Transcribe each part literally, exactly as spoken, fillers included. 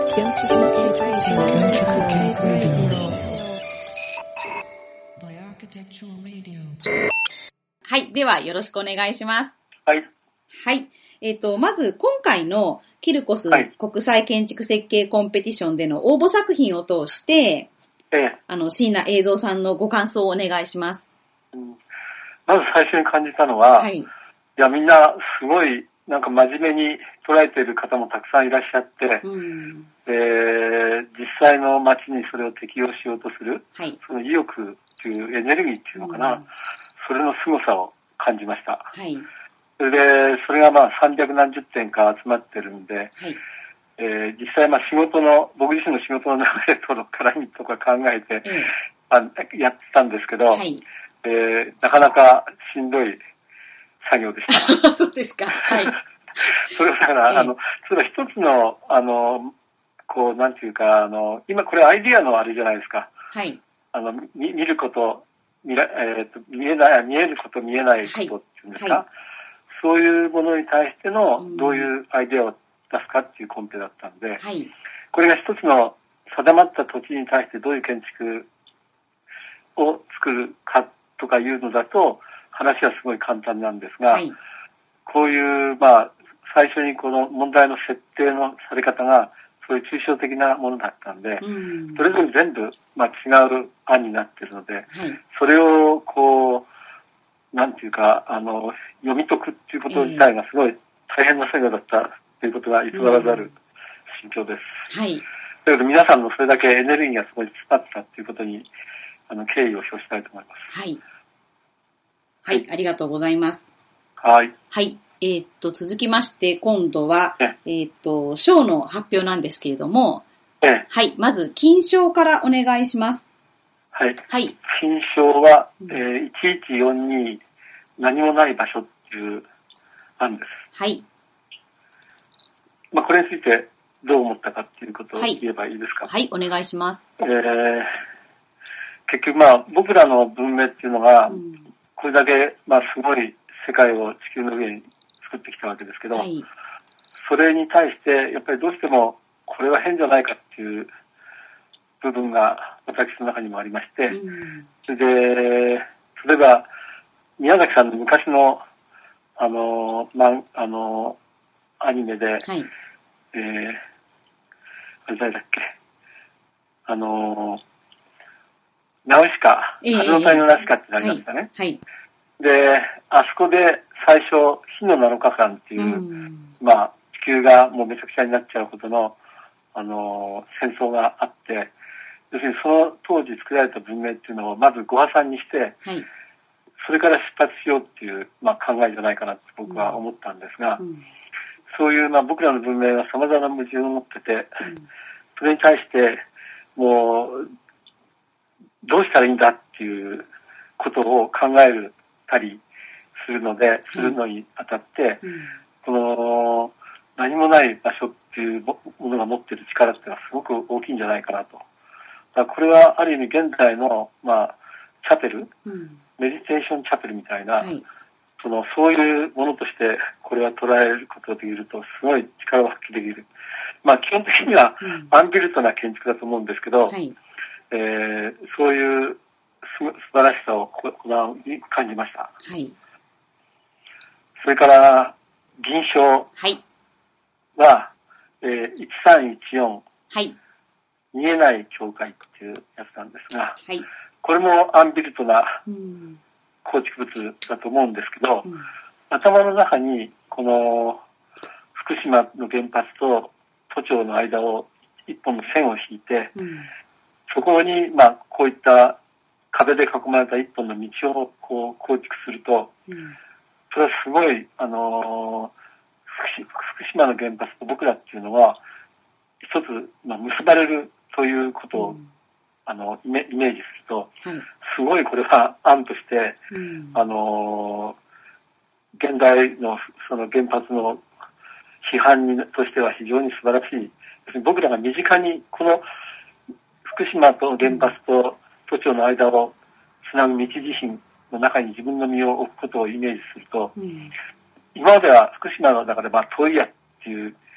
はい。では、よろしくお願いします。 はい。 はい。えっと、まず、今回のキルコス国際建築設計コンペティションでの応募作品を通して、 ええ、 あの、椎名栄三さんのご感想をお願いします。 うん、まず最初に感じたのは、はい、いや、みんなすごい、なんか真面目に捉えている方もたくさんいらっしゃって、うん、で実際の街にそれを適用しようとする、はい、その意欲というエネルギーっていうのかな、うん、それの凄さを感じました。はい、それで、それがまあさんびゃくなんじゅってんか集まってるんで、はい、えー、実際まあ仕事の、僕自身の仕事の流れとの絡みとか考えて、うん、あやってたんですけど、はい、えー、なかなかしんどい作業でした。 そうですか。はい。 それはだから、ええ、あの、それは一つの、あの、こう、なんていうか、あの、今これアイディアのあれじゃないですか。はい。あの、見、見ること、見ら、えっと、見えない、見えること、見えないことっていうんですか。はい、そういうものに対しての、どういうアイディアを出すかっていうコンペだったんで、はい。これが一つの定まった土地に対してどういう建築を作るかとかいうのだと、話はすごい簡単なんですが、はい、こういう、まあ、最初にこの問題の設定のされ方が、そういう抽象的なものだったんで、うん、それぞれ全部、まあ、違う案になっているので、はい、それを、こう、なんていうか、あの、読み解くっていうこと自体がすごい大変な作業だったということが偽らざる心境です。うん、はい。だけど皆さんのそれだけエネルギーがすごい詰まってたということに、あの、敬意を表したいと思います。 はい。はい、ありがとうございます。 はい。 はい。えー、っと、続きまして、今度は、えー、っと、賞の発表なんですけれども、ええ、はい。まず、金賞からお願いします。 はい。はい。金賞は、えー、いちいちよんに何もない場所っていう案です。はい。まあ、これについてどう思ったかっていうことを言えばいいですか。 はい、はい、お願いします。 えー、結局、まあ、僕らの文明っていうのが、うん、これだけ、まあ、すごい世界を地球の上に作ってきたわけですけど、はい、それに対してやっぱりどうしてもこれは変じゃないかっていう部分が私の中にもありまして、うん、それで例えば宮崎さんの昔のあのまあのアニメで、はい、えー、あれ誰だっけあのナウシカ、風の谷のナウシカってなりましたね。はいはい、で、あそこで最初、火のなのかかんっていう、うん、まあ、地球がもうめちゃくちゃになっちゃうほどの、あのー、戦争があって、要するにその当時作られた文明っていうのをまずご破産にして、はい、それから出発しようっていう、まあ、考えじゃないかなって僕は思ったんですが、うん、そういう、まあ、僕らの文明は様々な矛盾を持ってて、うん、それに対して、もう、どうしたらいいんだっていうことを考えるたりするので、するのにあたって、うん、この何もない場所っていうものが持っている力っていうのはすごく大きいんじゃないかなと。だからこれはある意味現代の、まあ、チャペル、うん、メディテーションチャペルみたいな、はい、そのそういうものとしてこれは捉えることができるとすごい力を発揮できる。まあ基本的にはアンビルトな建築だと思うんですけど、はい、えー、そういう素晴らしさをここに感じました。はい。それから銀賞は、はい、えー、いちさんいちよん、はい、見えない境界っていうやつなんですが、はい、これもアンビルトな構築物だと思うんですけど、うん、頭の中にこの福島の原発と都庁の間を一本の線を引いて、うん、そこに、まあ、こういった壁で囲まれた一本の道をこう構築すると、うん、それはすごい、あのー、福島の原発と僕らっていうのは、一つ、まあ、結ばれるということを、うん、あのイメ、イメージすると、うん、すごいこれは案として、うん、あのー、現代のその原発の批判にとしては非常に素晴らしい。僕らが身近にこの福島と原発と都庁の間をつなぐ道自身の中に自分の身を置くことをイメージすると、うん、今までは福島の中でまあ遠いやっていう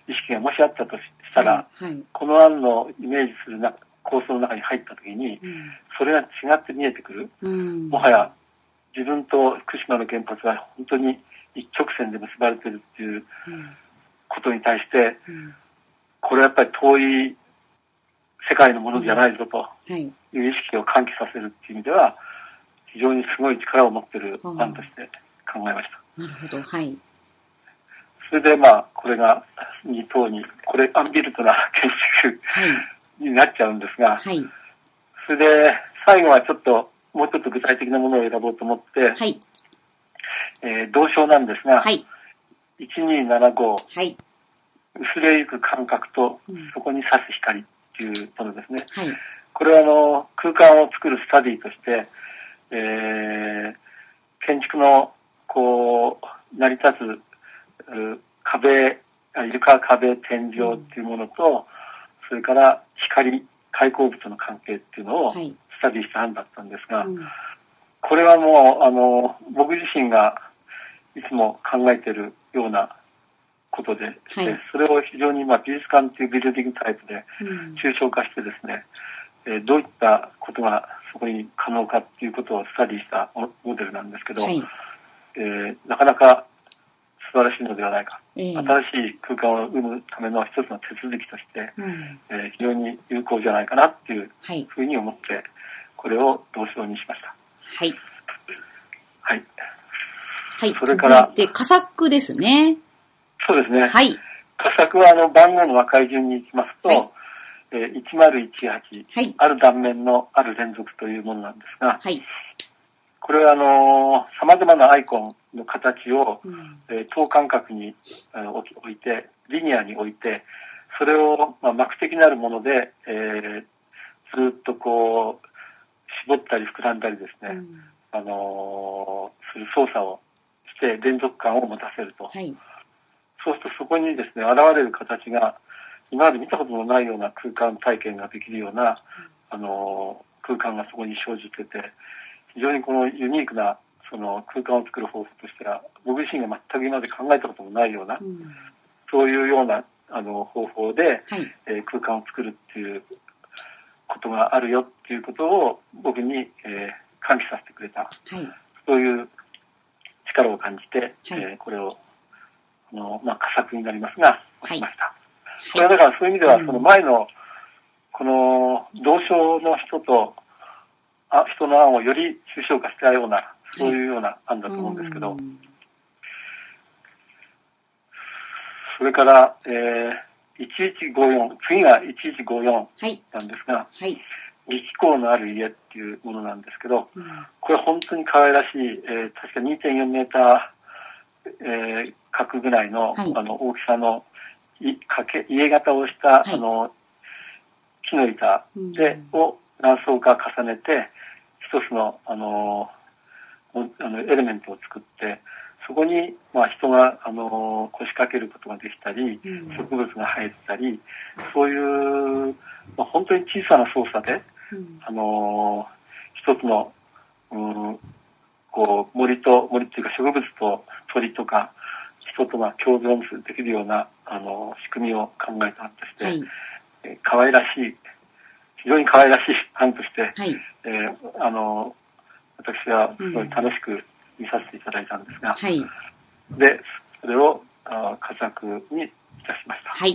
意識がもしあったとしたら、はいはい、この案のイメージするな構想の中に入ったときに、うん、それが違って見えてくる、うん、もはや自分と福島の原発が本当に一直線で結ばれているっていうことに対して、うん、これはやっぱり遠い世界のものじゃないぞという意識を喚起させるっていう意味では、非常にすごい力を持っている案として考えました。 なるほど、はい。 それでまあ、これがに等に、これアンビルトな建築、はい、になっちゃうんですが、はい、それで最後はちょっと、もうちょっと具体的なものを選ぼうと思って、はい、えー、同章なんですが、はい、いちにーななご、はい、薄れゆく感覚とそこに差す光っていうものですね。はい、これはあの空間を作るスタディとして、えー、建築のこう成り立つ壁、床、壁、天井っていうものと、うん、それから光、開口物の関係っていうのをスタディした案だったんですが、はい、うん、これはもうあの僕自身がいつも考えているようなことで、はい、それを非常に、まあ、美術館というビルディングタイプで抽象化してですね、うん、えー、どういったことがそこに可能かっていうことをスタディしたモデルなんですけど、はい、えー、なかなか素晴らしいのではないか、えー、新しい空間を生むための一つの手続きとして、うん、えー、非常に有効じゃないかなっていうふうに思って、これを同章にしました。 はい。 はい。 はい。それから、続いて、佳作ですね。 そうですね。 はい。 佳作はあの番号の和解順に行きますと、はい、えー、いちまるいちはち、はい、ある断面のある連続というものなんですが、はい、これはあのー、様々なアイコンの形を、うん、えー、等間隔に、えー、置いて、リニアに置いて、それを、まあ、膜的なるもので、えー、ずっとこう、絞ったり膨らんだりですね、うん、あのー、する操作をして連続感を持たせると。はい、そうするとそこにですね、現れる形が、今まで見たことのないような空間体験ができるような、あのー、空間がそこに生じてて、非常にこのユニークなその空間を作る方法としては、僕自身が全く今まで考えたこともないような、うん、そういうようなあの方法で、はい、えー、空間を作るっていうことがあるよっていうことを僕に、えー、喚起させてくれた、はい、そういう力を感じて、はい、えー、これをあの、まあ、佳作になりますが、押しました。はい、これはだからそういう意味では、その前のこの同章の人とあ人の案をより抽象化したような、そういうような案だと思うんですけど、はい、それから、えー、いちいちごよん、次がいちいちごよんなんですが、はいはい、力光のある家っていうものなんですけど、うん、これ本当に可愛らしい、えー、確か にてんよんメーター、えー、角ぐらいの、はい、あの大きさのいかけ家型をした、はい、あの木の板で、うん、を何層か重ねて一つの、あのあのエレメントを作って、そこに、まあ、人が、あの腰掛けることができたり、うん、植物が生えてたり、そういう、まあ、本当に小さな操作で、うん、あの一つの、うん、こう森と森っていうか植物と鳥とか人とが共存できるようなあの仕組みを考えた案として、はい、えー、可愛らしい非常に可愛らしい案として、はい、えー、あの私はすごい楽しく見させていただいたんですが、はい、でそれを佳作にいたしました。はい、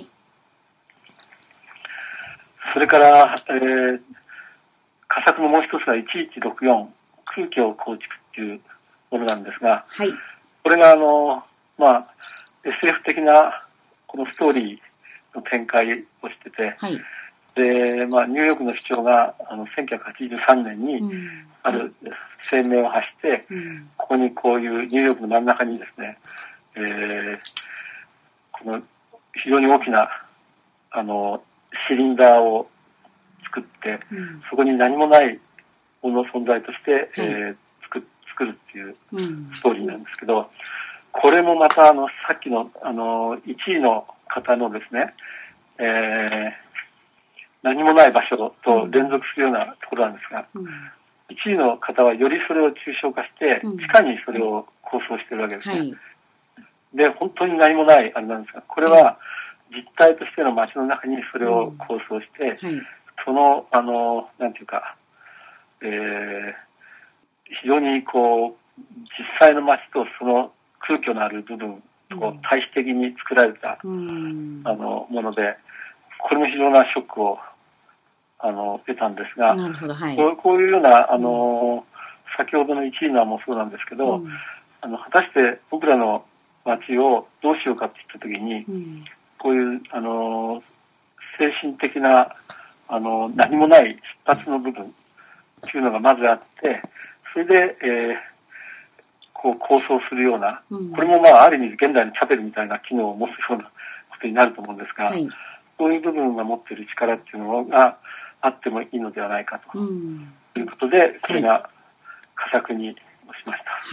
それから、えー、佳作のもう一つがいちいちろくよん空境構築っていうものなんですが、はい、これがあの、まあ、エスエフ 的なこのストーリーの展開をしてて、はい、で、まあ、ニューヨークの市長があのせんきゅうひゃくはちじゅうさんねんにある声明を発して、うん、ここにこういうニューヨークの真ん中にですね、えー、この非常に大きなあのシリンダーを作って、うん、そこに何もないものの存在として、はい、えー、作, 作るっていうストーリーなんですけど、うん、これもまたあのさっきのあのいちいの方のですね、えー、何もない場所と連続するようなところなんですが、うん、いちいの方はよりそれを抽象化して、うん、地下にそれを構想しているわけですね。はい、で、本当に何もないあれなんですが、これは実態としての街の中にそれを構想して、うんはい、その、あの、なんていうか、えー、非常にこう、実際の街とその空虚のある部分とこう対比的に作られた、うん、あの、もので、これも非常なショックを、あの、得たんですが、 なるほど、はい、 こう、こういうような、あの、うん、先ほどのいちいのもそうなんですけど、うん、あの、果たして僕らの街をどうしようかって言ったときに、うん、こういう、あの、精神的な、あの、何もない出発の部分っていうのがまずあって、それで、えー、こう構想するような、うん、これもまあある意味現代のチャペルみたいな機能を持つようなことになると思うんですが、はい、そういう部分が持っている力っていうのがあってもいいのではないかと、うん、いうことで、これが佳作にしました。はい。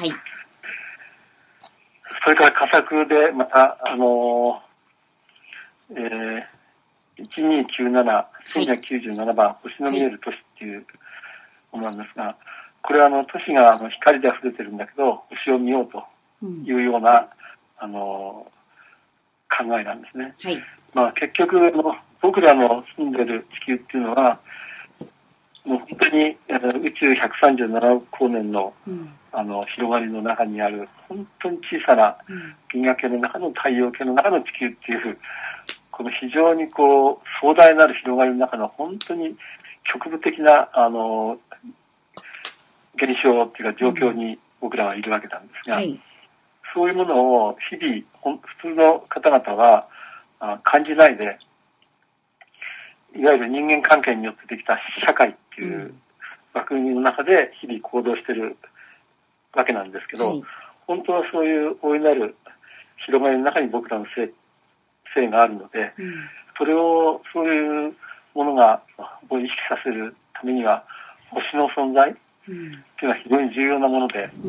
それから佳作でまた、あのー、えー、いちにーきゅうなな、せんにひゃくきゅうじゅうななばん、星の見える都市っていうものなんですが、これはあの都市があの光で溢れてるんだけど、星を見ようというような、うん、あの考えなんですね。はい、まあ結局僕らの住んでる地球っていうのは、もう本当に宇宙ひゃくさんじゅうななおく光年の、うん、あの広がりの中にある本当に小さな銀河系の中の太陽系の中の地球っていう、この非常にこう壮大なる広がりの中の本当に局部的なあの現象っていうか状況に僕らはいるわけなんですが、うんはい、そういうものを日々普通の方々は感じないで、いわゆる人間関係によってできた社会っていう枠組みの中で日々行動しているわけなんですけど、はい、本当はそういう大いなる広がりの中に僕らの性、性があるので、うん、それをそういうものがを意識させるためには星の存在っていうのは非常に重要なもので、うん、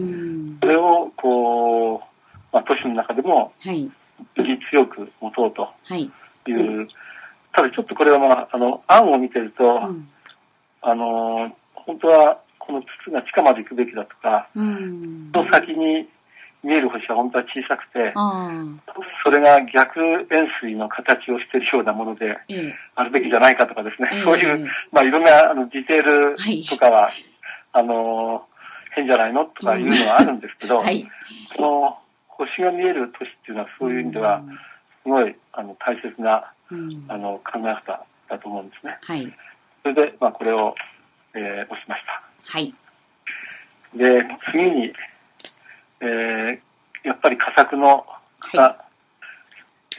それをこう、まあ、都市の中でもより強く持とうという、はい、ただちょっとこれは、まあ、あの案を見てると、うん、あの本当はこの筒が地下まで行くべきだとか、うん、その先に見える星は本当は小さくて、それが逆円錐の形をしているようなものであるべきじゃないかとかですね、えー、そういう、まあ、いろんなあのディテールとかは、はい、あの変じゃないのとかいうのはあるんですけど、うんはい、その星が見える都市っていうのはそういう意味ではすごいあの大切な、うん、あの考え方だと思うんですね。はい、それで、まあ、これを、えー、押しました。はい、で次に、えー、やっぱり佳作の方、はい、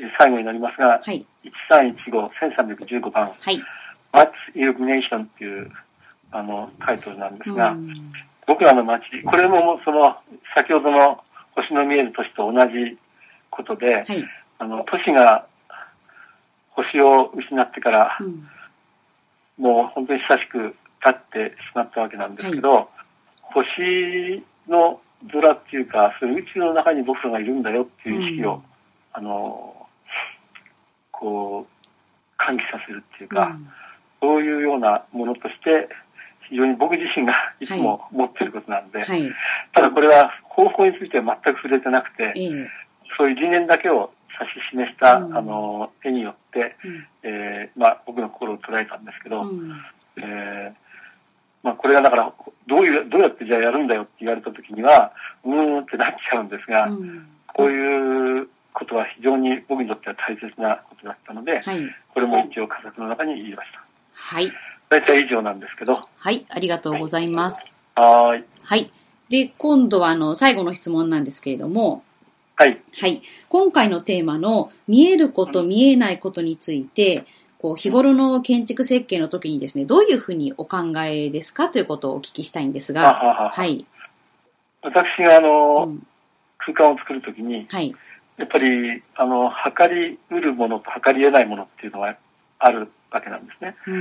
最後になりますが、はい、いちさんいちご、せんさんびゃくじゅうごばん、はい、What's Illumination っていうあのタイトルなんですが、うん僕らの街、これもその先ほどの星の見える都市と同じことで、はい、あの都市が星を失ってから、うん、もう本当に久しく経ってしまったわけなんですけど、はい、星の空っていうか、そういう宇宙の中に僕らがいるんだよっていう意識を、うん、あのこう喚起させるっていうか、うん、そういうようなものとして非常に僕自身がいつも持っていることなんで、はい、ただこれは方法については全く触れてなくて、えー、そういう理念だけを指し示した、うん、あの絵によって、うんえーまあ、僕の心を捉えたんですけど、うんえーまあ、これがだからどういうどうやってじゃあやるんだよって言われた時にはうーんってなっちゃうんですが、うん、こういうことは非常に僕にとっては大切なことだったので、はい、これも一応佳作の中に言いました。はい大体以上なんですけど。 はい、ありがとうございます。 はい。 はい。で、今度はあの、最後の質問なんですけれども。 はい。 はい。今回のテーマの、見えること、見えないことについて、こう、日頃の建築設計の時にですね、どういうふうにお考えですかということをお聞きしたいんですが。 ははははい。 私があの、うん、空間を作るときに、 はい。 やっぱり、あの、測り得るものと測り得ないものっていうのはあるわけなんですね。うん、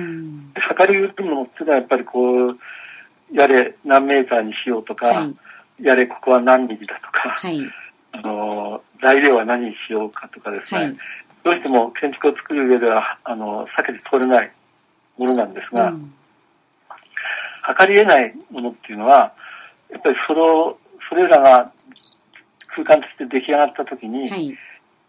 測り得るものっていうのはやっぱりこう、やれ何メーターにしようとか、はい、やれここは何ミリだとか、はい、あの材料は何にしようかとかですね、はい、どうしても建築を作る上ではあの避けて通れないものなんですが、うん、測り得ないものっていうのはやっぱりそのそれらが空間として出来上がったときに、はい、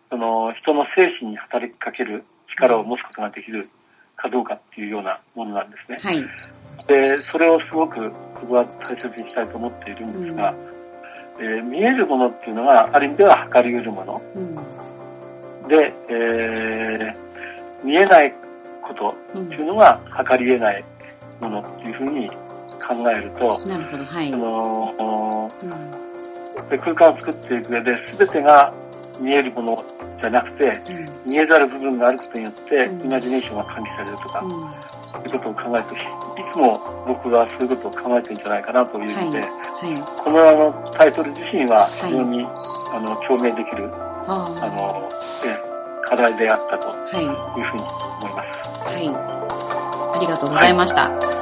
その人の精神に働きかける力を持つことができるかどうかっていうようなものなんですね。 はい。 で、それをすごく僕は大切にしたいと思っているんですが、うん、えー、見えるものっていうのはある意味では測り得るもの、うん、で、えー、見えないことっていうのが測り得ないものっていうふうに考えると、 なるほど、はい。 その、うん、で空間を作っていく上で全てが見えるものじゃなくて、うん、見えざる部分があることによって、うん、イマジネーションが喚起されるとか、うん、そういうことを考えて、いつも僕はそういうことを考えてるんじゃないかなというので、はいはい、このあのタイトル自身は非常に、はい、あの共鳴できる、あの、え課題であったというふうに思います。 はい。はい、ありがとうございました。はい。